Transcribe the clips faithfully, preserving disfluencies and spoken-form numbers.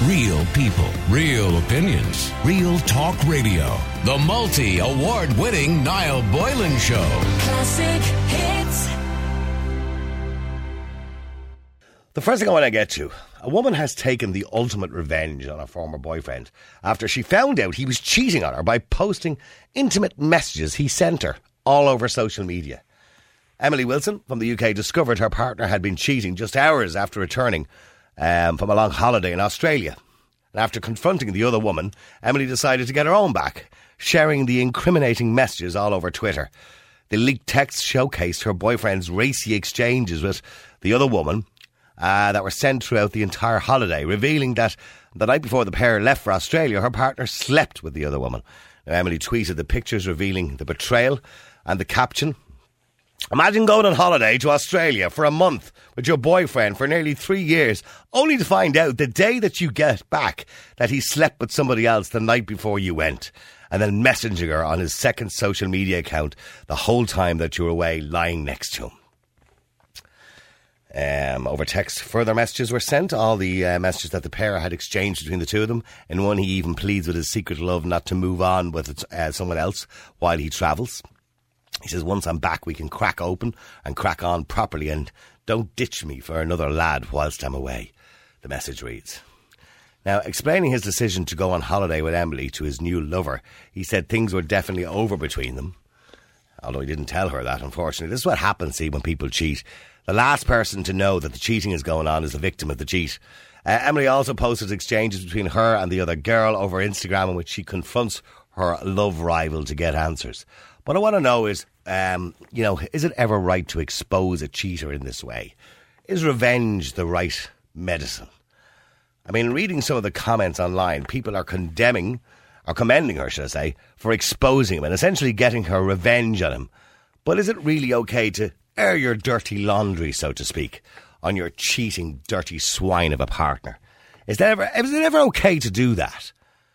Real people, real opinions, real talk radio. The multi-award-winning Niall Boylan Show. Classic hits. The first thing I want to get to, a woman has taken the ultimate revenge on a former boyfriend after she found out he was cheating on her by posting intimate messages he sent her all over social media. Emily Wilson from the U K discovered her partner had been cheating just hours after returning um, from a long holiday in Australia. And after confronting the other woman, Emily decided to get her own back, sharing the incriminating messages all over Twitter. The leaked texts showcased her boyfriend's racy exchanges with the other woman uh, that were sent throughout the entire holiday, revealing that the night before the pair left for Australia, her partner slept with the other woman. Now, Emily tweeted the pictures revealing the betrayal and the caption: "Imagine going on holiday to Australia for a month with your boyfriend for nearly three years, only to find out the day that you get back that he slept with somebody else the night before you went, and then messaging her on his second social media account the whole time that you were away lying next to him." Um, over text, further messages were sent, all the uh, messages that the pair had exchanged between the two of them. In one, he even pleads with his secret love not to move on with uh, someone else while he travels. He says, "Once I'm back, we can crack open and crack on properly, and don't ditch me for another lad whilst I'm away," the message reads. Now, explaining his decision to go on holiday with Emily to his new lover, he said things were definitely over between them. Although he didn't tell her that, unfortunately. This is what happens, see, when people cheat. The last person to know that the cheating is going on is the victim of the cheat. Uh, Emily also posted exchanges between her and the other girl over Instagram in which she confronts her love rival to get answers. What I want to know is, um, you know, is it ever right to expose a cheater in this way? Is revenge the right medicine? I mean, reading some of the comments online, people are condemning, or commending her, should I say, for exposing him and essentially getting her revenge on him. But is it really okay to air your dirty laundry, so to speak, on your cheating, dirty swine of a partner? Is, that ever, is it ever okay to do that?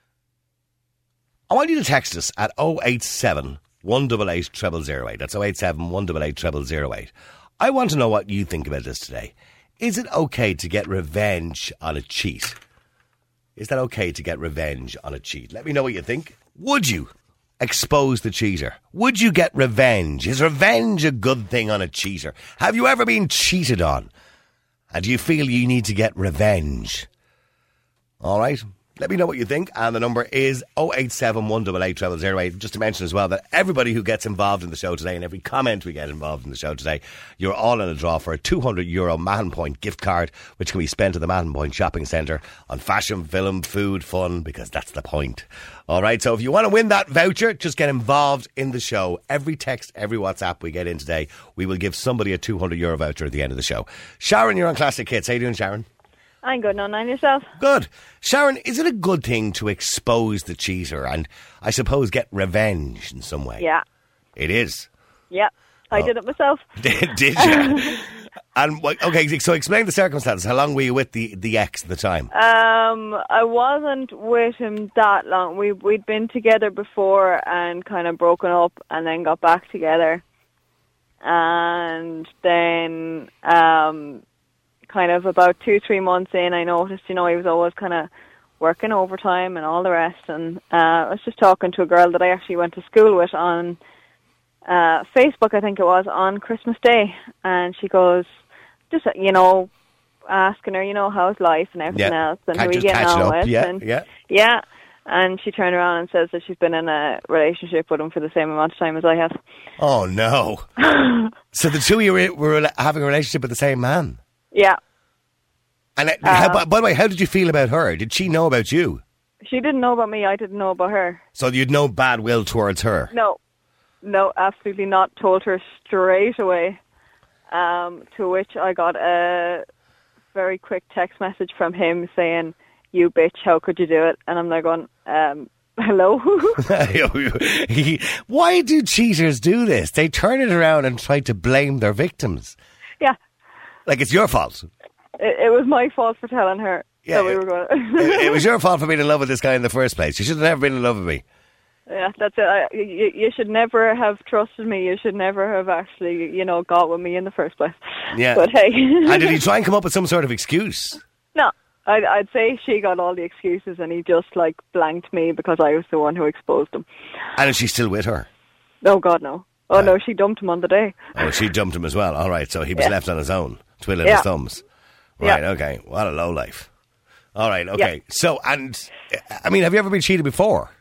I want you to text us at oh eight seven, one eight eight, zero zero zero eight. That's oh eight seven, one eight eight, zero zero zero eight. I want to know what you think about this today. Is it okay to get revenge on a cheat? Is that okay to get revenge on a cheat? Let me know what you think. Would you expose the cheater? Would you get revenge? Is revenge a good thing on a cheater? Have you ever been cheated on? And do you feel you need to get revenge? All right. Let me know what you think, and the number is oh eight seven, one eight eight, zero zero zero eight. Just to mention as well that everybody who gets involved in the show today and every comment we get involved in the show today, you're all in a draw for a two hundred euro Mahon Point gift card, which can be spent at the Mahon Point Shopping Centre on fashion, film, food, fun, because that's the point. All right, so if you want to win that voucher, just get involved in the show. Every text, every WhatsApp we get in today, we will give somebody a two hundred euro voucher at the end of the show. Sharon, you're on Classic Hits. How you doing, Sharon? I'm good, none on yourself. Good. Sharon, is it a good thing to expose the cheater and, I suppose, get revenge in some way? Yeah. It is? Yeah. I Oh. did it myself. Did, did you? And, what- okay, so explain the circumstances. How long were you with the, the ex at the time? Um, I wasn't with him that long. We, we'd been together before and kind of broken up and then got back together. And then... Um, kind of about two, three months in, I noticed, you know, he was always kind of working overtime and all the rest. And uh, I was just talking to a girl that I actually went to school with on uh, Facebook, I think it was, on Christmas Day. And she goes, just, you know, asking her, you know, how's life and everything Yeah. else. And Can't who are you just getting catch it on up. with? Yeah, and, yeah. Yeah. And she turned around and says that she's been in a relationship with him for the same amount of time as I have. Oh, no. So the two of you were, were having a relationship with the same man? Yeah. And uh, how, by, by the way, how did you feel about her? Did she know about you? She didn't know about me. I didn't know about her. So you'd no bad will towards her? No. No, absolutely not. Told her straight away. Um, to which I got a very quick text message from him saying, "You bitch, how could you do it?" And I'm like going, um, hello? Why do cheaters do this? They turn it around and try to blame their victims. Yeah. Like it's your fault. It, it was my fault for telling her. Yeah, so we it- were going. it, it was your fault for being in love with this guy in the first place. You should have never been in love with me. Yeah, that's it. I, you, you should never have trusted me. You should never have actually, you know, got with me in the first place. Yeah. But hey. And did he try and come up with some sort of excuse? No. I'd, I'd say she got all the excuses and he just, like, blanked me because I was the one who exposed him. And is she still with her? Oh, God, no. Oh, uh, no, she dumped him on the day. Oh, she dumped him as well. All right, so he was yeah. left on his own, twiddling yeah. his thumbs. Right, yeah. okay. What a low life. All right, okay. Yeah. So, and, I mean, have you ever been cheated before?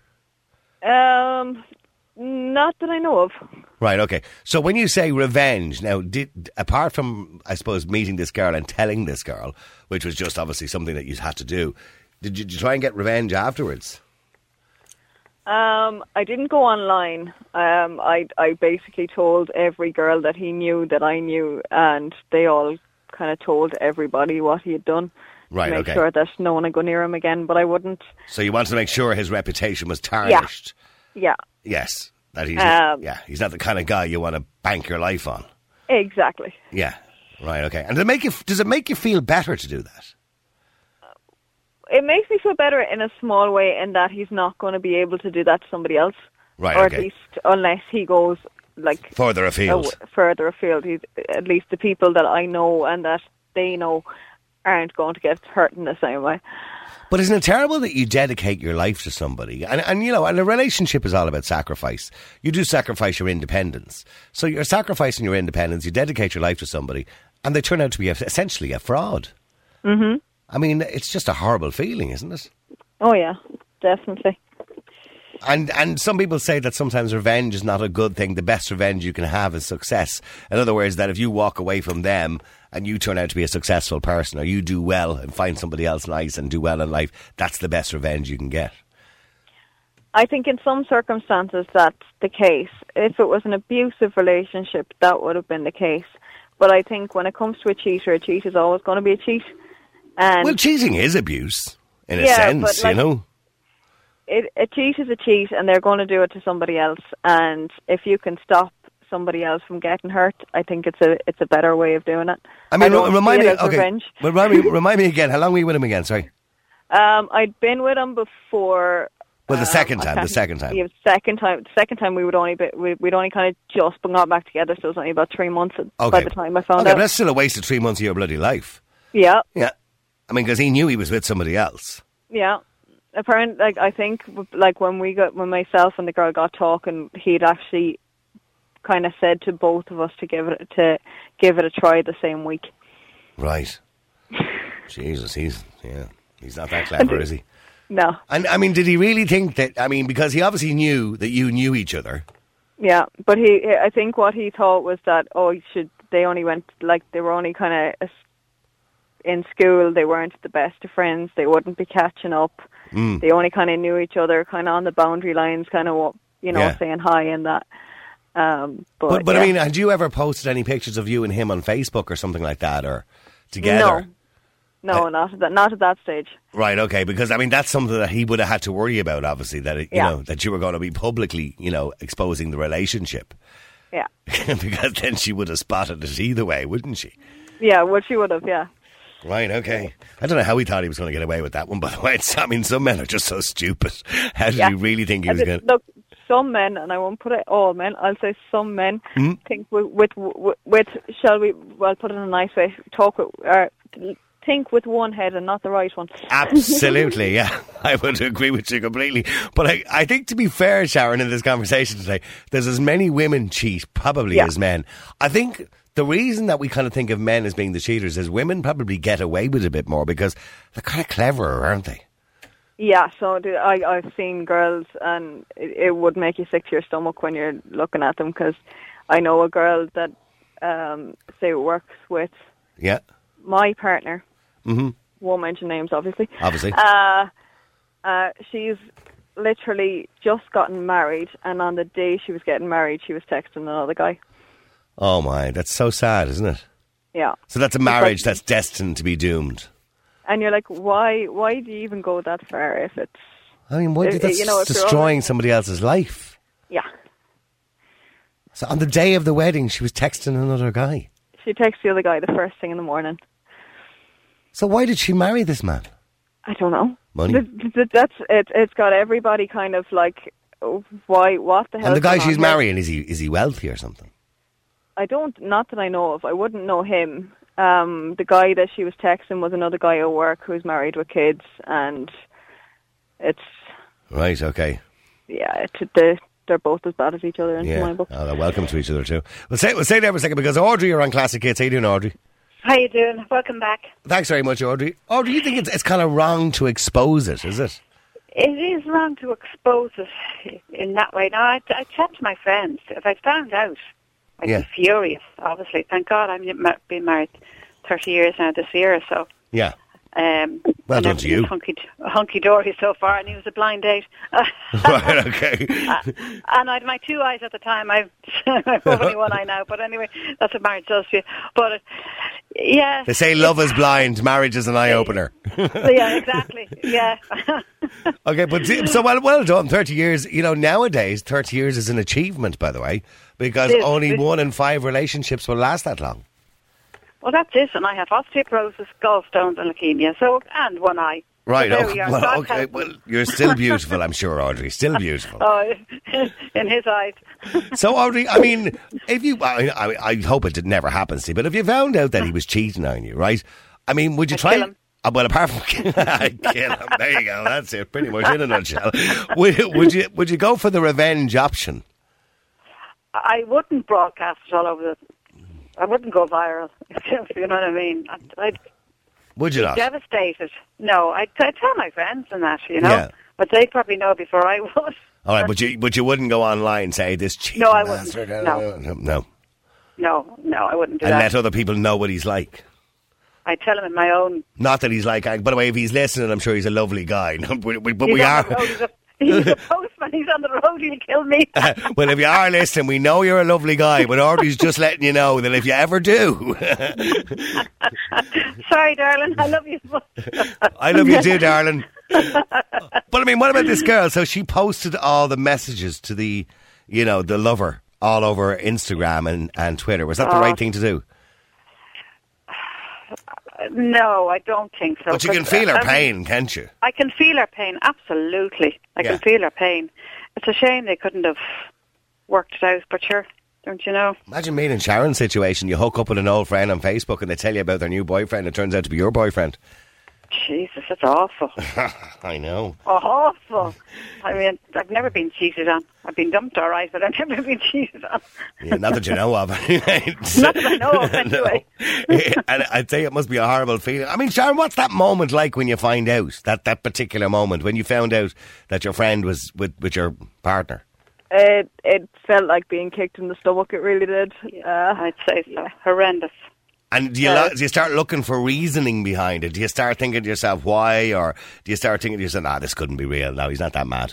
Um, not that I know of. Right, okay. So when you say revenge, now, did apart from, I suppose, meeting this girl and telling this girl, which was just obviously something that you had to do, did you, did you try and get revenge afterwards? Um, I didn't go online. Um, I, I basically told every girl that he knew that I knew, and they all kind of told everybody what he had done. Right, to make okay. sure that no one would go near him again, but I wouldn't. So you wanted to make sure his reputation was tarnished? Yeah. Yes. That he's, um, yeah, he's not the kind of guy you want to bank your life on. Exactly. Yeah. Right, okay. And does it make you, does it make you feel better to do that? It makes me feel better in a small way in that he's not going to be able to do that to somebody else. Right, or okay. at least unless he goes like further afield. Uh, further afield. He's, at least the people that I know and that they know aren't going to get hurt in the same way. But isn't it terrible that you dedicate your life to somebody? And, and you know, and a relationship is all about sacrifice. You do sacrifice your independence. So you're sacrificing your independence, you dedicate your life to somebody, and they turn out to be a, essentially a fraud. Mm-hmm. I mean, it's just a horrible feeling, isn't it? Oh, yeah, definitely. And and some people say that sometimes revenge is not a good thing. The best revenge you can have is success. In other words, that if you walk away from them and you turn out to be a successful person, or you do well and find somebody else nice and do well in life, that's the best revenge you can get. I think in some circumstances that's the case. If it was an abusive relationship, that would have been the case. But I think when it comes to a cheater, a cheat is always going to be a cheat. And well, cheating is abuse, in a yeah, sense, but like, you know. It, a cheat is a cheat, and they're going to do it to somebody else. And if you can stop somebody else from getting hurt, I think it's a it's a better way of doing it. I mean, I don't remind see me. it as Okay, revenge. remind me. Remind me again. How long were you with him again? Sorry. Um, I'd been with him before. Well, the um, second I time. The can't- second time. Yeah, the second time. The second time we would only be, we, we'd only kind of just got back together, so it was only about three months Okay. by the time I found Okay, out. but that's still a waste of three months of your bloody life. Yeah, Yeah. I mean, because he knew he was with somebody else. yeah. Apparently, like I think, like when we got when myself and the girl got talking, he'd actually kind of said to both of us to give it to give it a try the same week. Right. Jesus, he's yeah, he's not that clever, is he? No. And I mean, did he really think that? I mean, because he obviously knew that you knew each other. Yeah, but he, I think what he thought was that oh, you should they only went like they were only kind of in school. They weren't the best of friends. They wouldn't be catching up. Mm. They only kind of knew each other, kind of on the boundary lines, kind of you know Yeah. saying hi and that. Um, but But, but yeah. I mean, had you ever posted any pictures of you and him on Facebook or something like that, or together? No, no, Uh, not at that, not at that stage. Right, okay, because I mean that's something that he would have had to worry about. Obviously, that it, you Yeah. know that you were going to be publicly, you know, exposing the relationship, Yeah, because then she would have spotted it either way, wouldn't she? yeah, well, she would have. Yeah, Right, okay. I don't know how he thought he was going to get away with that one. By the way, it's, I mean, some men are just so stupid. How did yeah. he really think he I was did- going? to... Look, some men, and I won't put it all men. I'll say some men Hmm? think with, with with with shall we? Well, put it in a nice way. Talk with, or think with one head and not the right one. Absolutely, yeah. I would agree with you completely. But I, I think, to be fair, Sharon, in this conversation today, there's as many women cheat, probably, Yeah. as men. I think the reason that we kind of think of men as being the cheaters is women probably get away with it a bit more because they're kind of cleverer, aren't they? Yeah, so do- I, I've seen girls, and it, it would make you sick to your stomach when you're looking at them, because I know a girl that, um, say, works with Yeah, my partner. mm-hmm. Won't mention names, obviously. Obviously. Uh, uh, she's literally just gotten married, and on the day she was getting married, she was texting another guy. Oh my, that's so sad, isn't it? Yeah. So that's a marriage that's destined to be doomed. And you're like, why Why do you even go that far if it's... I mean, why, Uh, that's you know, if you're destroying somebody else's life. Yeah. So on the day of the wedding, she was texting another guy. She texts the other guy the first thing in the morning. So why did she marry this man? I don't know. Money. Th- th- That's it. It's got everybody kind of like, oh, why? What the hell? And the guy she's marrying, is he is he wealthy or something? I don't. Not that I know of. I wouldn't know him. um, the guy that she was texting was another guy at work who's married with kids, and it's Right, okay. yeah, it's the. They're both as bad as each other in Yeah. my book. Oh, they're welcome to each other too. We'll say, we'll stay there for a second because Audrey, you're on Classic Hits. How you doing, Audrey? How you doing? Welcome back. Thanks very much, Audrey. Audrey, you think it's, it's kind of wrong to expose it, is it? It is wrong to expose it in that way. Now, I, I chat to my friends. If I found out, I'd Yeah. be furious, obviously. Thank God I've been married thirty years now this year or so. Yeah. Um, Well and done to you. Hunky, hunky-dory so far, and he was a blind date. Right, okay. Uh, and I had my two eyes at the time. I've, I've only one eye now. But anyway, that's what marriage does to you. But, uh, yeah. They say love is blind, marriage is an eye-opener. Yeah, exactly. Yeah. Okay, but so well, well done. thirty years, you know, nowadays, thirty years is an achievement, by the way, because It is. only It- one in five relationships will last that long. Well, that's it. And I have osteoporosis, gallstones, and leukemia. So, and one eye. Right, So there oh, we are. well, God okay, help well, me. you're still beautiful, I'm sure, Audrey, still beautiful. Oh, in his eyes. So, Audrey, I mean, if you, I, I, I hope it never happens to you, but if you found out that he was cheating on you, right? I mean, would you I'd try? kill him. Uh, well, apart from kill him, there you go. That's it, pretty much in a nutshell. Would, would you, would you go for the revenge option? I wouldn't broadcast it all over the... I wouldn't go viral, if you know what I mean. I'd, I'd Would you be not? devastated. No, I'd, I'd tell my friends and that, you know. Yeah. But they'd probably know before I would. All right, but you, but you wouldn't go online and say this cheating No, I wouldn't. bastard. No. no, no. No, no, I wouldn't do And that. let other people know what he's like. I'd tell him in my own... Not that he's like. By the way, if he's listening, I'm sure he's a lovely guy. but we, but He's we on are. the road, he's, a, he's a postman. He's on the road. He'll kill me. Well, if you are listening, we know you're a lovely guy, but Audrey's just letting you know that if you ever do, Sorry, darling. I love you. I love you too, darling. But I mean, what about this girl? So she posted all the messages to the, you know, the lover all over Instagram and, and Twitter. Was that the Oh. right thing to do? No, I don't think so. But you can 'cause, feel her I mean, pain, can't you? I can feel her pain, absolutely. I Yeah. can feel her pain. It's a shame they couldn't have worked it out, but sure, don't you know? Imagine me and Sharon's situation. You hook up with an old friend on Facebook and they tell you about their new boyfriend. It turns out to be your boyfriend. Jesus, it's awful. I know. Awful. I mean, I've never been cheated on. I've been dumped, all right, but I've never been cheated on. Yeah, not that you know of. Not that I know of, anyway. No. And I'd say it must be a horrible feeling. I mean, Sharon, what's that moment like when you find out, that, that particular moment, when you found out that your friend was with, with your partner? It it felt like being kicked in the stomach. It really did. Uh, I'd say so. Horrendous. And do you, Yeah. lo- do you start looking for reasoning behind it? Do you start thinking to yourself, why? Or do you start thinking to yourself, nah, this couldn't be real. No, he's not that mad.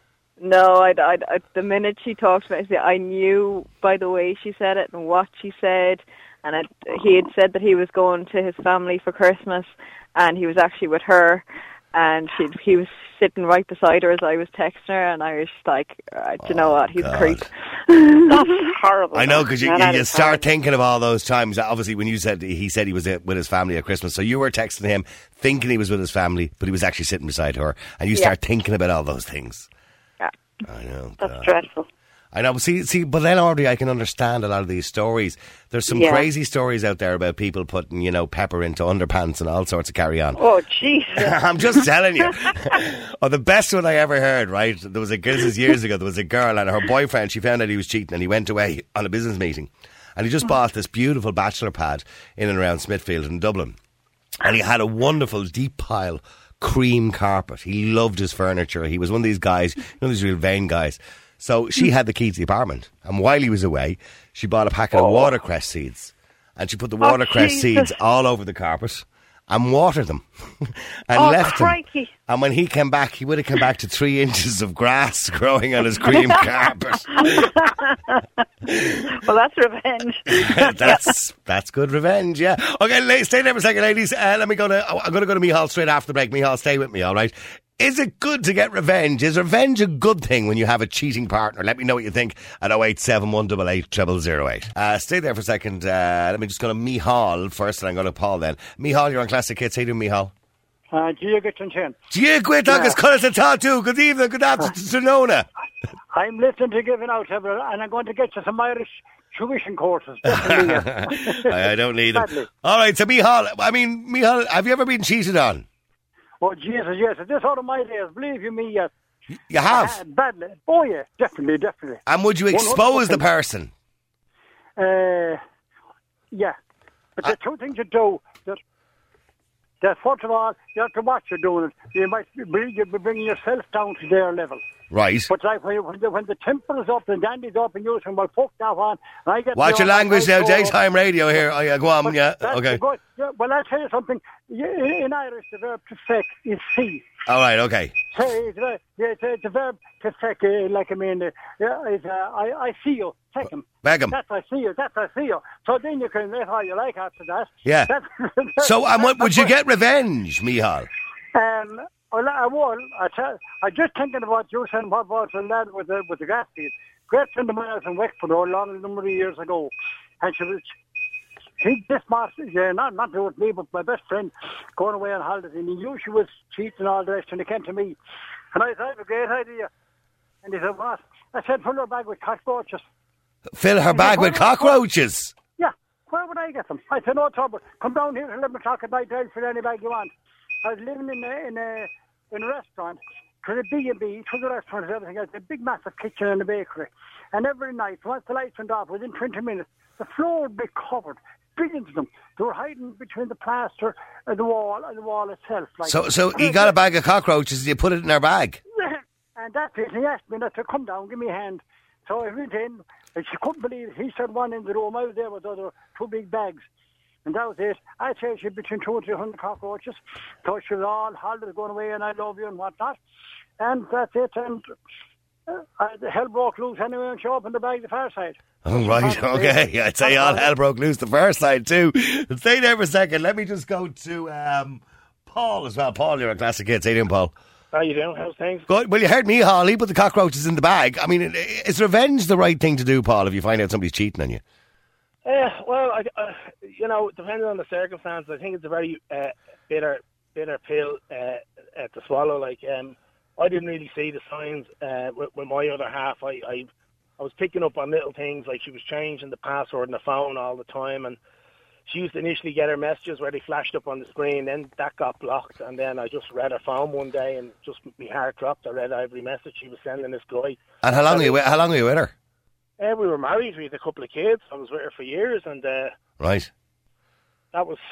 No, I'd, I'd, I'd, the minute she talked about it, I knew by the way she said it and what she said. And I'd, he had said that he was going to his family for Christmas, and he was actually with her. And she, he was sitting right beside her as I was texting her, and I was just like, uh, do you know what? He's God. a creep. That's horrible. I know, because you, No, you, that you is start horrible. thinking of all those times. Obviously, when you said he said he was uh, with his family at Christmas, so you were texting him thinking he was with his family, but he was actually sitting beside her, and you Yeah. start thinking about all those things. Yeah. I know. That's God. dreadful. I know. See, see, but then, Audrey, I can understand a lot of these stories. There's some Yeah. crazy stories out there about people putting, you know, pepper into underpants and all sorts of carry on. Oh, Jesus. I'm just telling you. Oh, the best one I ever heard, right? There was a this is years ago. There was a girl and her boyfriend. She found out he was cheating, and he went away on a business meeting, and he just bought this beautiful bachelor pad in and around Smithfield in Dublin, and he had a wonderful deep pile cream carpet. He loved his furniture. He was one of these guys, you know, these real vain guys. So she had the key to the apartment, and while he was away, she bought a packet of watercress seeds, and she put the Oh, watercress Jesus. seeds all over the carpet and watered them and Oh, left crikey. them. And when he came back, he would have come back to three inches of grass growing on his cream carpet. Well, that's revenge. that's that's good revenge, yeah. Okay, la- stay there for a second, ladies. Uh, let me go to. I'm going to go to Michal straight after the break. Michal, stay with me, all right? Is it good to get revenge? Is revenge a good thing when you have a cheating partner? Let me know what you think at oh eight seven one eight eight zero zero zero eight. Uh, stay there for a second. Uh, let me just go to Michal first, and I'm going to Paul then. Michal, you're on Classic Hits. How you doing, Michal? Uh, Gia Gitchin. Gia Gwitag is Curtis and Tatu. Good evening, good afternoon to Nona. I'm listening to giving out several, and I'm going to get you some Irish tuition courses. Definitely, yes. I, I don't need them. Badly. All right, so Michal, I mean, Michal, have you ever been cheated on? Oh, Jesus, yes. This out of my days, believe you me, yes. You have? Uh, badly. Oh, yeah, definitely, definitely. And would you expose the person? Uh, yeah. But there's two things you do. That, that first of all, you have to watch you're doing it. You might be, you'll be bringing yourself down to their level. Right. But like when, you, when, the, when the temper is up and dandy's up and you're saying, well, fuck that one. And I get Watch your language now, daytime radio here. Oh, yeah, go on, But yeah, that's okay. good. Yeah, well, I'll tell you something. You- In Irish, the verb to feck is see. All right, okay. Say, it's, a, yeah, it's, a, it's a verb to feck, uh, like I mean, uh, yeah, it's, uh, I, I see you, feck him. Beg him. That's I see you, that's I see you. So then you can live how you like after that. Yeah. That's- So, um, what, would you that's get revenge, Michal? what- Um, well, I will. I tell, I'm just thinking about you saying what was the lad with the, with the gas feed. Great friend of mine was in Wexford a long number of years ago. And she was, he, this master, yeah, not, not with me, but my best friend, going away on holidays. And he knew she was cheating and all the rest, and he came to me. And I said, I have a great idea. And he said, what? I said, fill her bag with cockroaches. Fill her bag with cockroaches. Yeah, where would I get them? I said, no trouble. Come down here at eleven o'clock at night, I'll fill any bag you want. I was living in a, in a, in a restaurant. It was a B and B, to the restaurant and everything else, a big massive kitchen and a bakery. And every night, once the lights went off, within twenty minutes, the floor would be covered. Billions of them. They were hiding between the plaster and the wall and the wall itself. Like, So, so you got a bag of cockroaches and you put it in her bag? And that's it. He asked me not to come down, give me a hand. So I went in, and she couldn't believe it. He said one in the room. I was there with the other two big bags. And that was it. I'd say she had between two and three hundred cockroaches. So she was all holidays going away and I love you and whatnot. And that's it. And uh, I, the hell broke loose anyway and she opened the bag the far side. Oh, right, okay. I'd say all hell broke loose the first side too. Stay there for a second. Let me just go to um, Paul as well. Paul, you're a classic kid. Say down, Paul. How you doing? How's things? Good. Well, you heard me, Hall. He put the cockroaches in the bag. I mean, is revenge the right thing to do, Paul, if you find out somebody's cheating on you? Uh, well, I, uh, you know, depending on the circumstances, I think it's a very uh, bitter, bitter pill uh, uh, to swallow. Like, um, I didn't really see the signs uh, with, with my other half. I, I, I was picking up on little things, like she was changing the password on the phone all the time, and she used to initially get her messages where they flashed up on the screen, then that got blocked, and then I just read her phone one day, and just my heart dropped. I read every message she was sending this guy. And how long, are you, with- how long were you with her? Uh, we were married. We had a couple of kids. I was with her for years, and uh, Right. that was,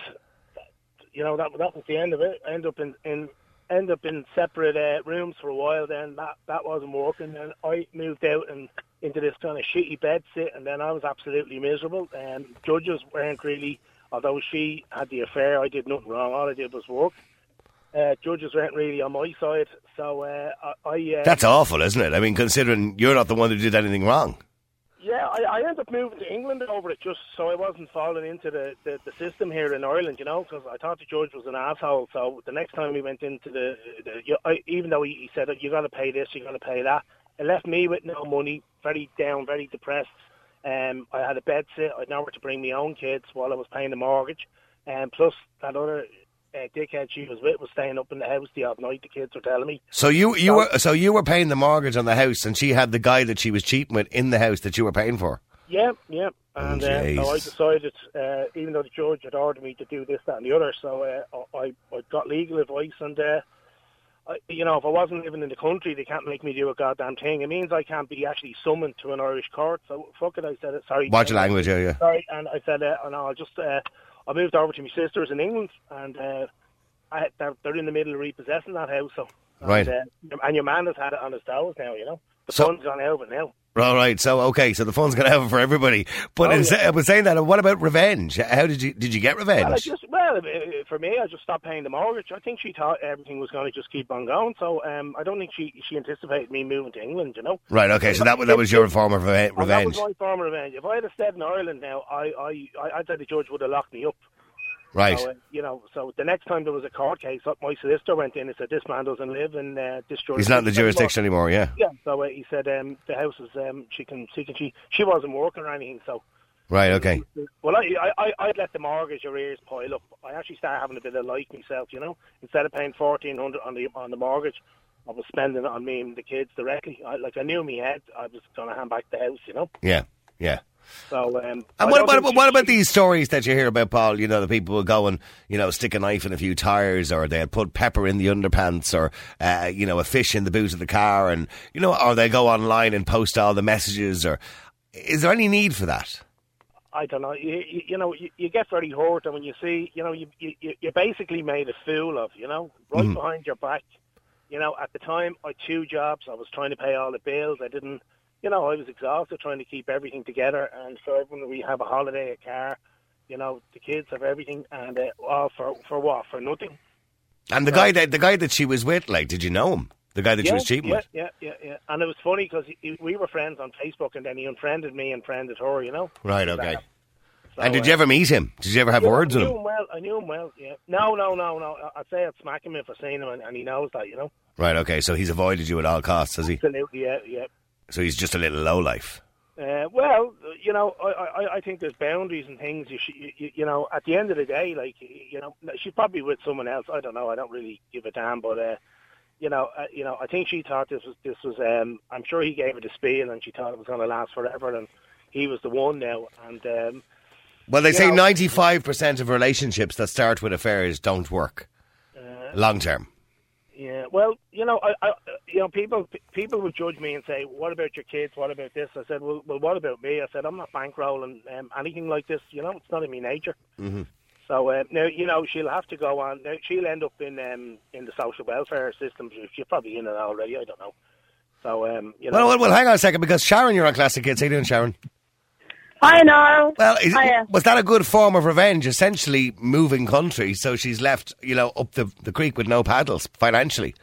you know, that that was the end of it. I ended up in, in end up in separate uh, rooms for a while. Then that that wasn't working, and I moved out and into this kind of shitty bed sit, and then I was absolutely miserable. And judges weren't really, although she had the affair, I did nothing wrong. All I did was work. Uh, judges weren't really on my side, so uh, I. I uh, That's awful, isn't it? I mean, considering you're not the one who did anything wrong. Yeah, I, I ended up moving to England over it just so I wasn't falling into the, the, the system here in Ireland, you know, because I thought the judge was an asshole. So the next time we went into the, the you, I, even though he, he said, you got to pay this, you got to pay that, it left me with no money, very down, very depressed. Um, I had a bed sit, I had nowhere to bring my own kids while I was paying the mortgage, and plus that other uh, dickhead she was with was staying up in the house the odd night. The kids were telling me. So you you were so you were paying the mortgage on the house, and she had the guy that she was cheating with in the house that you were paying for. Yeah, yeah. And Oh, uh, so I jeez. decided, uh, even though the judge had ordered me to do this, that, and the other, so uh, I, I got legal advice, and uh, I, you know, if I wasn't living in the country, they can't make me do a goddamn thing. It means I can't be actually summoned to an Irish court. So fuck it, I said it. Sorry. Watch your language, yeah, yeah. Sorry, and I said, uh, and I'll just, uh, I moved over to my sisters in England, and uh, I, they're, they're in the middle of repossessing that house. So, Right. And, uh, and your man has had it on his toes now, you know. The So- fun's gone out of it now. All right. So okay. So the fun's going to have it for everybody. But Oh, in yeah. sa- but saying that, what about revenge? How did you did you get revenge? Well, I just, well, uh, for me, I just stopped paying the mortgage. I think she thought everything was going to just keep on going. So um, I don't think she she anticipated me moving to England, you know. Right. Okay. So that wa- that was your form of reve- And that revenge. was my form of revenge. If I had stayed in Ireland now, I, I, I, I'd say the judge would have locked me up. Right. So, uh, you know, so the next time there was a court case, my solicitor went in and said, this man doesn't live in uh, this jurisdiction. He's not in the anymore." jurisdiction anymore. Yeah. Yeah, so uh, he said um, the house is, um, she can, she can, she, she wasn't working or anything, so. Right. Okay. Well, I, I, I'd let the mortgage arrears pile up. I actually started having a bit of life myself, you know. Instead of paying fourteen hundred on the on the mortgage, I was spending it on me and the kids directly. I, like I knew in my head I was going to hand back the house, you know. Yeah. Yeah. So, um, And I what don't about think what she- about these stories that you hear about, Paul? You know, the people will go and, you know, stick a knife in a few tyres, or they'll put pepper in the underpants, or, uh, you know, a fish in the boot of the car, and, you know, or they go online and post all the messages, or is there any need for that? I don't know. You, you, you know, you, you get very hurt, and when you see, you know, you, you you basically made a fool of, you know, right Mhm. behind your back. You know, at the time, I had two jobs. I was trying to pay all the bills. I didn't, you know, I was exhausted trying to keep everything together. And so when we have a holiday, a car, you know, the kids have everything, and uh, all for for what? For nothing. And the guy that the guy that she was with, like, did you know him? The guy that yeah, she was cheating yeah, with? Yeah, yeah, yeah. And it was funny because we were friends on Facebook, and then he unfriended me and friended her, you know. Right, okay. So, And did you uh, ever meet him? Did you ever have yeah, words I with knew him? him well. I knew him well. Yeah. No, no, no, no. I'd say I'd smack him if I seen him, and, and he knows that. You know. Right, okay. So he's avoided you at all costs, has he? Absolutely. Yeah, yeah. So he's just a little lowlife. Uh, well, you know, I, I, I think there's boundaries and things. You, should, you, you know, at the end of the day, like, you know, she's probably with someone else. I don't know. I don't really give a damn. But, uh, you know, uh, you know, I think she thought this was this was. Um, I'm sure he gave it a spiel, and she thought it was going to last forever, and he was the one now. And um, Well, they you say know, ninety-five percent of relationships that start with affairs don't work uh, long term. Yeah, well, you know, I, I, you know, people, people would judge me and say, "What about your kids? What about this?" I said, "Well, well, what about me?" I said, "I'm not bankrolling um, anything like this. You know, it's not in my nature." Mm-hmm. So uh, now, you know, she'll have to go on. Now, she'll end up in um, in the social welfare system. She's probably in it already. I don't know. So, um, you know, Well, well, well, hang on a second, because Sharon, you're on Classic Hits. How you doing, Sharon? Hi, Niall. Well, is, Hiya. was that a good form of revenge? Essentially, moving country, so she's left, you know, up the the creek with no paddles financially.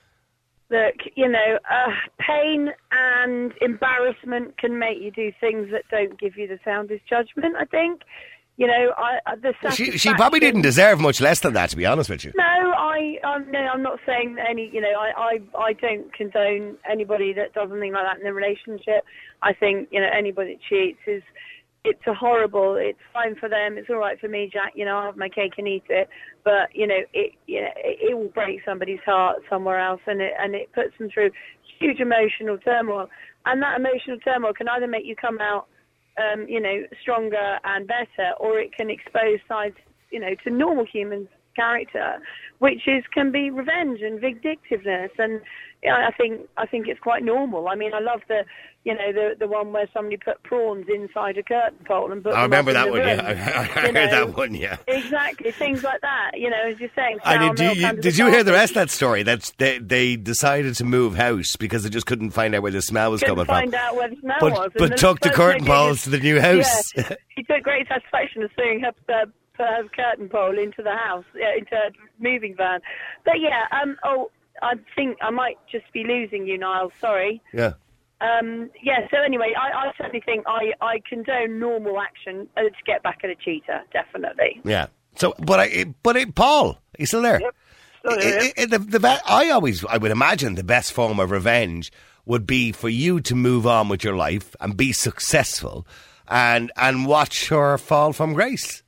Look, you know, uh, pain and embarrassment can make you do things that don't give you the soundest judgment, I think. You know, I, uh, the She she satisfaction- probably didn't deserve much less than that, to be honest with you. No, I, I'm, no, I'm not saying that any, you know, I, I, I don't condone anybody that does something like that in a relationship. I think, you know, anybody that cheats is, it's a horrible, it's fine for them, it's all right for me, Jack, you know, I'll have my cake and eat it. But, you know, it, you know, it, it will break somebody's heart somewhere else, and it, and it puts them through huge emotional turmoil. And that emotional turmoil can either make you come out, um, you know, stronger and better, or it can expose sides, you know, to normal human character, which is can be revenge and vindictiveness. And you know, I think I think it's quite normal. I mean, I love the, you know, the the one where somebody put prawns inside a curtain pole and put I them remember up that in the one, room. yeah. I, I You heard know, that one, yeah. Exactly, things like that. You know, as you're saying. I sour did, do milk you, under did you hear the carpet. rest of that story? That they, they decided to move house because they just couldn't find out where the smell was Couldn't coming find from. out where the smell But, was. and but the took the person curtain that gave poles us- to the new house. Yeah, he took great satisfaction of seeing her uh, put her curtain pole into the house, uh, into a moving van. But yeah, um, oh, I think I might just be losing you, Niall. Sorry. Yeah. Um, yeah, so anyway, I, I certainly think I, I condone normal action uh, to get back at a cheater, definitely. Yeah. So, but I, but it, Paul, you still there? Yep. Still here, I- I- the, the, be- I always, I would imagine the best form of revenge would be for you to move on with your life and be successful, and and watch her fall from grace.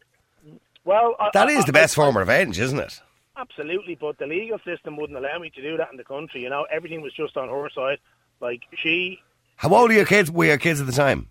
well, I, That I, is the I- best form of revenge, isn't it? Absolutely, but the legal system wouldn't allow me to do that in the country. You know, everything was just on her side. Like she, How old are your kids? Were your kids at the time?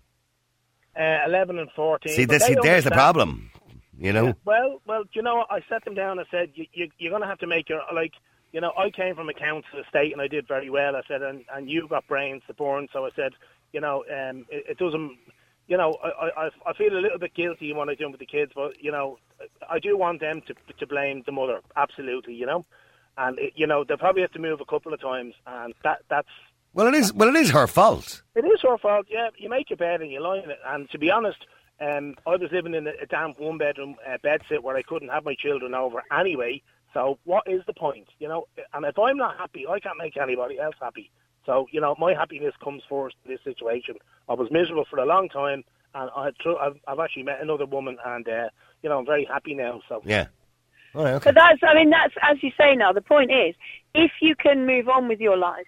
uh, eleven and fourteen. See, but this, they there's the understand. problem. You know. Yeah, well, well, you know, I sat them down and said, you, you, you're going to have to make your, like, you know, I came from a council estate and I did very well. I said, and, and you got brains to burn. So I said, you know, um, it, it doesn't, you know, I, I, I feel a little bit guilty when I do it with the kids, but, you know, I do want them to to blame the mother, absolutely, you know. And, it, you know, they'll probably have to move a couple of times, and that that's, Well, it is. Well, it is her fault. it is her fault, yeah. You make your bed and you lie in it. And to be honest, um, I was living in a, a damp one-bedroom uh, bedsit where I couldn't have my children over anyway. So what is the point, you know? And if I'm not happy, I can't make anybody else happy. So, you know, my happiness comes first in this situation. I was miserable for a long time, and I tr- I've, I've actually met another woman, and, uh, you know, I'm very happy now. So Yeah. All right, okay. But that's, I mean, that's, as you say now, the point is, if you can move on with your life,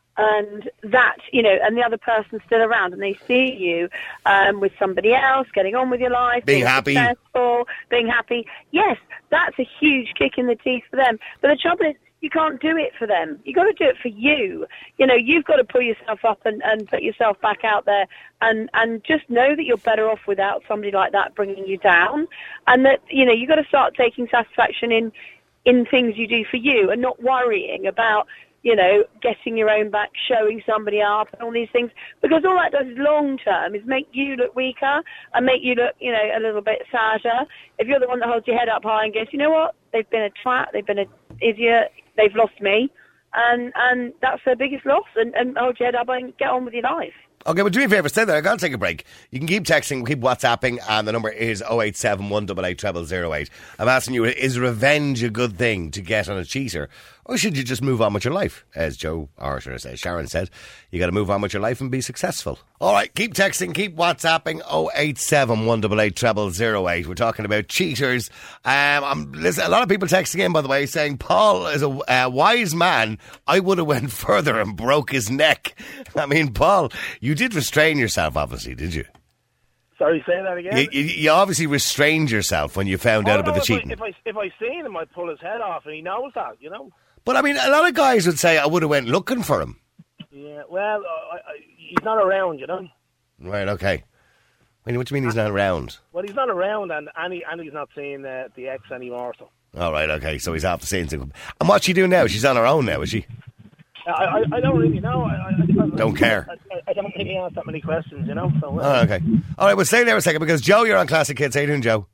and that, you know, and the other person's still around, and they see you um, with somebody else, getting on with your life, Being happy. successful, being happy, yes, that's a huge kick in the teeth for them. But the trouble is, you can't do it for them. You got to do it for you. You know, you've got to pull yourself up and, and put yourself back out there, and, and just know that you're better off without somebody like that bringing you down, and that, you know, you've got to start taking satisfaction in in things you do for you, and not worrying about, you know, getting your own back, showing somebody up, and all these things, because all that does long term is make you look weaker and make you look, you know, a little bit sadder. If you're the one that holds your head up high and goes, you know what, they've been a twat, they've been an idiot, they've lost me, and and that's their biggest loss, and, and hold your head up and get on with your life. Okay, well, do me a favour, stay there. I've got to take a break. You can keep texting, keep WhatsApping, and the number is oh eight seven, one eight eight, zero zero zero eight. I'm asking you, is revenge a good thing to get on a cheater, or should you just move on with your life? As Joe, or should I say, Sharon said, you got to move on with your life and be successful. All right, keep texting, keep WhatsApping, oh eight seven, one eight eight, zero zero zero eight. We're talking about cheaters. Um, I'm, listen, a lot of people texting in, by the way, saying, Paul is a uh, wise man. I would have went further and broke his neck. I mean, Paul, you did restrain yourself, obviously, did you? Sorry, say that again? You, you, you obviously restrained yourself when you found oh, out no, about the if cheating. I, if, I, if I seen him, I'd pull his head off, and he knows that, you know? But, I mean, a lot of guys would say I would have went looking for him. Yeah, well, uh, I, I, he's not around, you know? Right, okay. I mean, what do you mean he's not around? Well, he's not around, and Annie, Annie's not seeing uh, the ex anymore, so... All right, okay, so he's off the scene. And what's she doing now? She's on her own now, is she? I, I, I don't really know. I, I, I Don't care. I, I don't really ask that many questions, you know? So, uh, Oh, okay. All right, well, stay there a second, because Joe, you're on Classic Kids. How you doing, Joe?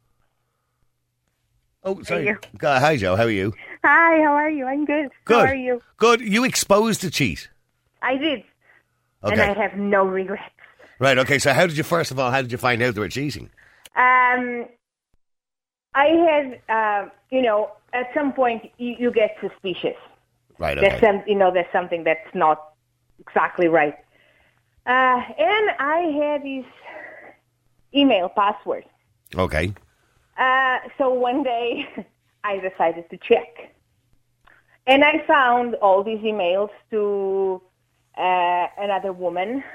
Oh, sorry. you? Go- Hi, Joe. How are you? Hi, how are you? I'm good. Good. How are you? Good. You exposed to cheat. I did. Okay. And I have no regrets. Right, okay. So how did you, first of all, how did you find out they were cheating? Um, I had, uh, you know, at some point you, you get suspicious. Right, There's okay. some, you know, there's something that's not exactly right. Uh, and I had this email password. Okay. Uh, so one day I decided to check. And I found all these emails to uh, another woman.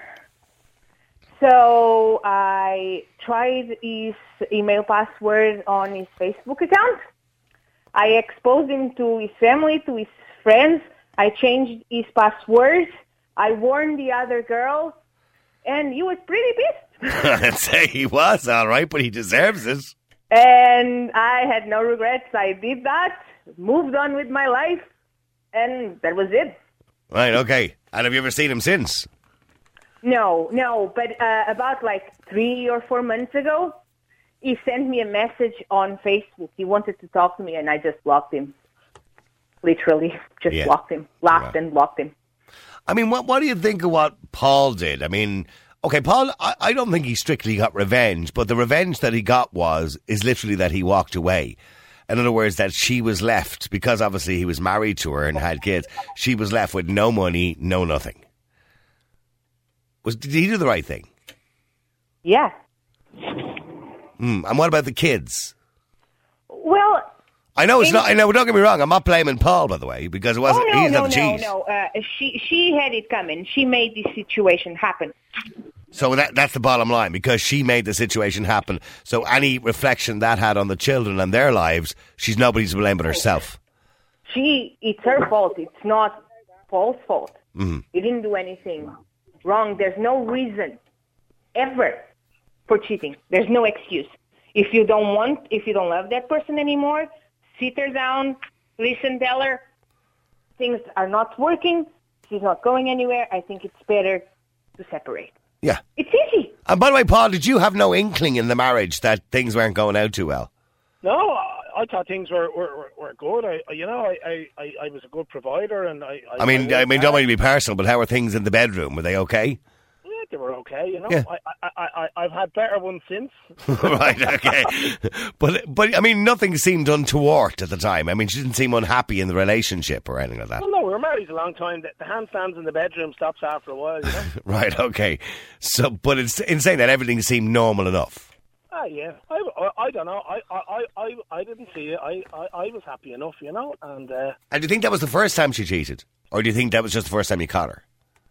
So I tried his email password on his Facebook account. I exposed him to his family, to his friends. I changed his password. I warned the other girl, and he was pretty pissed. I'd say he was, all right, but he deserves it. And I had no regrets. I did that, moved on with my life, and that was it. Right, okay. And have you ever seen him since? No, no, but uh, about like three or four months ago, he sent me a message on Facebook. He wanted to talk to me, and I just blocked him. Literally, just Yeah. blocked him. Laughed Wow. and blocked him. I mean, what what do you think of what Paul did? I mean, okay, Paul, I, I don't think he strictly got revenge, but the revenge that he got was, is literally that he walked away. In other words, that she was left, because obviously he was married to her and had kids, she was left with no money, no nothing. Was Did he do the right thing? Yeah. Mm, and what about the kids? Well, I know it's In- not. I know. Don't get me wrong. I'm not blaming Paul, by the way, because it wasn't. oh no, He's no, not the no, cheese. no. Uh, she she had it coming. She made this situation happen. So that that's the bottom line, because she made the situation happen. So any reflection that had on the children and their lives, she's nobody's to blame but herself. She, it's her fault. It's not Paul's fault. Mhm. He didn't do anything wrong. There's no reason ever for cheating. There's no excuse. If you don't want, if you don't love that person anymore, sit her down, listen, tell her things are not working. She's not going anywhere. I think it's better to separate. Yeah. It's easy. And by the way, Paul, did you have no inkling in the marriage that things weren't going out too well? No, I, I thought things were were, were, were good. I, you know, I, I, I was a good provider, and I. I, I mean, I mean, don't want to be personal, but how were things in the bedroom? Were they okay? Yeah, they were okay. You know, Yeah. I, I, I, I, I've had better ones since. Right, okay. But, but I mean, nothing seemed untoward at the time. I mean, she didn't seem unhappy in the relationship or anything like that. Well, no, we were married a long time. The, the handstands in the bedroom stops after a while. You know. Right, okay. So, but it's in saying that everything seemed normal enough. Ah, yeah. I, I, I don't know. I, I, I, I didn't see it. I, I, I was happy enough, you know. And uh, And do you think that was the first time she cheated? Or do you think that was just the first time you caught her?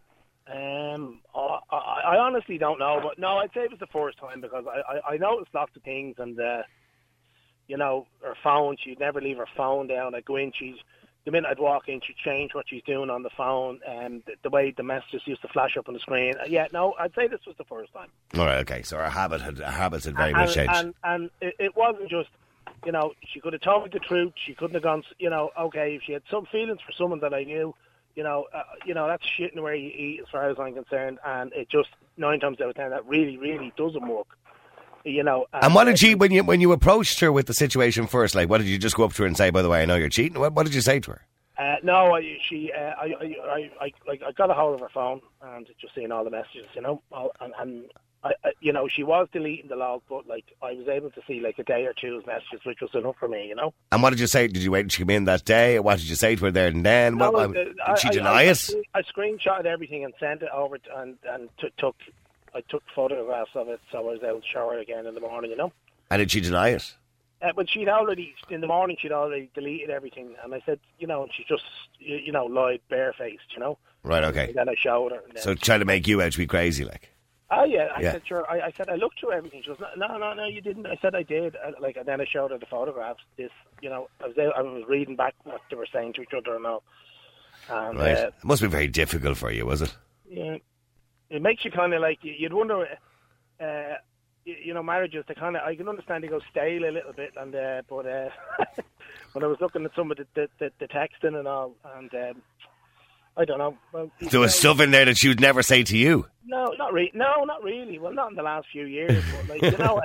um, I, I, I honestly don't know. But no, I'd say it was the first time, because I, I, I noticed lots of things. And, uh, you know, her phone, she'd never leave her phone down. I'd go in, she'd, the minute I'd walk in, she'd change what she's doing on the phone, and the, the way the messages used to flash up on the screen. Uh, yeah, no, I'd say this was the first time. All right, okay. So her habit had her habits had very and, much changed. And, and it, it wasn't just, you know, she could have told me the truth. She couldn't have gone, you know, okay, if she had some feelings for someone that I knew, you know, uh, you know, that's shitting where you eat as far as I'm concerned. And it just, nine times out of ten, that really, really doesn't work. You know, and, and what did she, when you when you approached her with the situation first, like, what did you just go up to her and say, by the way, I know you're cheating? What, what did you say to her? Uh, no, I, she, uh, I, I, I, I, like, I got a hold of her phone and just seeing all the messages, you know, all, and, and I, I, you know, she was deleting the log, but like, I was able to see like a day or two's messages, which was enough for me, you know. And what did you say? Did you wait until she came in that day? What did you say to her there and then? No, what, uh, did I, she I, deny I, it? I, I screenshotted everything and sent it over to, and and t- took, I took photographs of it, so I was able to show her again in the morning, you know. And did she deny it? Uh, but she'd already, in the morning, she'd already deleted everything. And I said, you know, and she just, you, you know, lied barefaced, you know. Right, okay. And then I showed her. And then so trying to make you out to be crazy, like? Oh, yeah. I yeah. said, sure. I, I said, I looked through everything. She goes, no, no, no, you didn't. I said, I did. I, like, and then I showed her the photographs. This, you know, I was there, I was reading back what they were saying to each other and all. And, right. Uh, it must be very difficult for you, was it? Yeah. It makes you kind of like, you'd wonder... Uh, you know, marriages, they kind of, I can understand they go stale a little bit, and uh, but uh, when I was looking at some of the, the, the, the texting and all, and um, I don't know. Well, there was know, stuff in there that she would never say to you. No, not really. No, not really. Well, not in the last few years, but like, you know,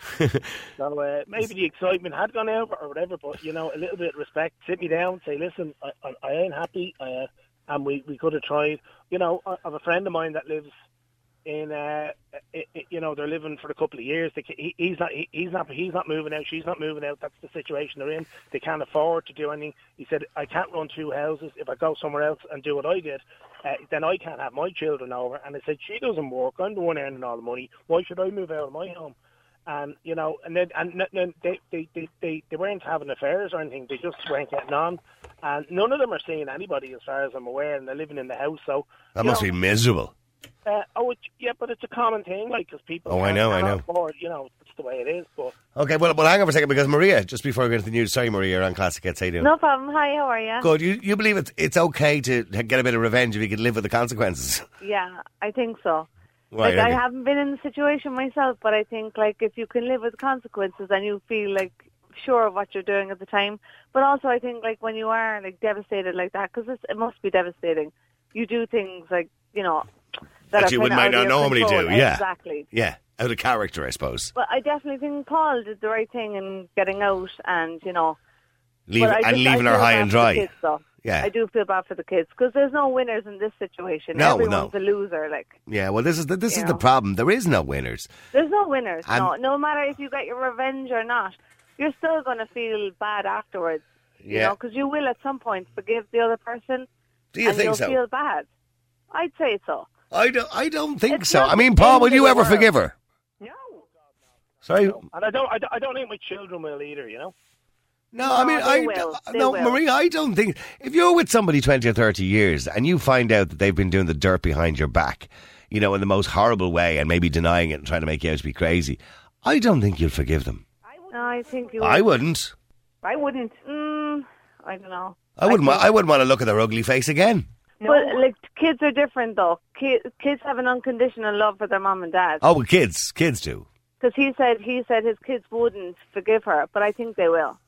so uh, maybe the excitement had gone out or whatever, but, you know, a little bit of respect, sit me down, say, listen, I, I, I ain't happy, uh, and we, we could have tried. You know, I have a friend of mine that lives in, uh, it, it, you know, they're living for a couple of years. They, he, he's not, he, he's not, he's not moving out. She's not moving out. That's the situation they're in. They can't afford to do anything. He said, I can't run two houses. If I go somewhere else and do what I did, uh, then I can't have my children over. And I said, she doesn't work. I'm the one earning all the money. Why should I move out of my home? And, you know, and then, and then they, they, they, they, they weren't having affairs or anything. They just weren't getting on. And none of them are seeing anybody, as far as I'm aware, and they're living in the house. So that must know, be miserable. Uh, oh, it, yeah, but it's a common thing, like, because people. Oh, I know, I know. Afford, you know, it's the way it is. But okay, well, well, hang on for a second, because Maria, just before we get into the news, sorry, Maria, you're on Classic Hits. How you doing? No problem. Hi, how are you? Good. You you believe it's it's okay to get a bit of revenge if you can live with the consequences? Yeah, I think so. Right, like, okay. I haven't been in the situation myself, but I think, like, if you can live with the consequences and you feel like sure of what you're doing at the time, but also I think, like, when you are like devastated like that, because it must be devastating. You do things like, you know, that, that you would might not normally do. Yeah, exactly. Yeah, out of character, I suppose. But I definitely think Paul did the right thing in getting out and, you know, Leave, and just, leaving her high and dry. Kids, though. Yeah, I do feel bad for the kids because there's no winners in this situation. No, Everyone's no. a loser. Like, yeah, well, this is the, this is know. the problem. There is no winners. There's no winners. And no, no matter if you get your revenge or not, you're still going to feel bad afterwards. You yeah, know, because you will at some point forgive the other person. Do you and think you'll so? Feel bad. I'd say so. I don't. I don't think It's so. not I mean, the Paul, end will of you the ever world. forgive her? No. Sorry. No. And I don't. I don't, I don't think my children will either. You know. No, I mean, they I will. They no, will. Maria. I don't think if you're with somebody twenty or thirty years and you find out that they've been doing the dirt behind your back, you know, in the most horrible way, and maybe denying it and trying to make you out to be crazy, I don't think you'll forgive them. No, I think you. I would. wouldn't. I wouldn't. Mm, I don't know. I wouldn't. I, wa- I wouldn't want to look at their ugly face again. No. But like kids are different though. Kids, kids have an unconditional love for their mom and dad. Oh, well, kids, kids do. Because he said he said his kids wouldn't forgive her, but I think they will.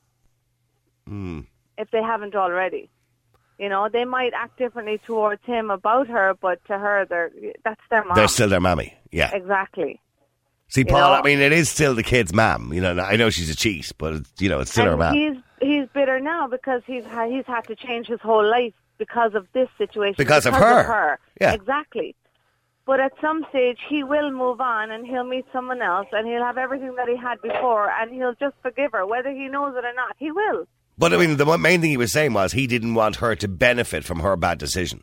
Hmm. If they haven't already. You know, they might act differently towards him about her, but to her, they're that's their mom. They're still their mammy. Yeah. Exactly. See, You Paul. know? I mean, it is still the kid's mam. You know, I know she's a cheat, but it's, you know, it's still her And mam. he's he's bitter now because he's ha- he's had to change his whole life because of this situation. Because of her. Yeah. Exactly. But at some stage, he will move on and he'll meet someone else and he'll have everything that he had before and he'll just forgive her, whether he knows it or not. He will. But I mean, the one main thing he was saying was he didn't want her to benefit from her bad decision.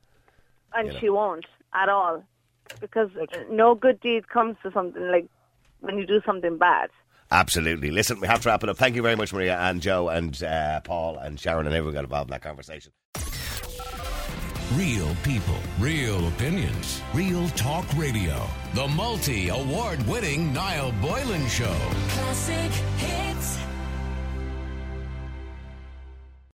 And You know. she won't at all. Because no good deed comes to something like when you do something bad. Absolutely. Listen, we have to wrap it up. Thank you very much, Maria and Joe and uh, Paul and Sharon and everyone got involved in that conversation. Real people, real opinions, real talk radio. The multi-award winning Niall Boylan Show. Classic hits.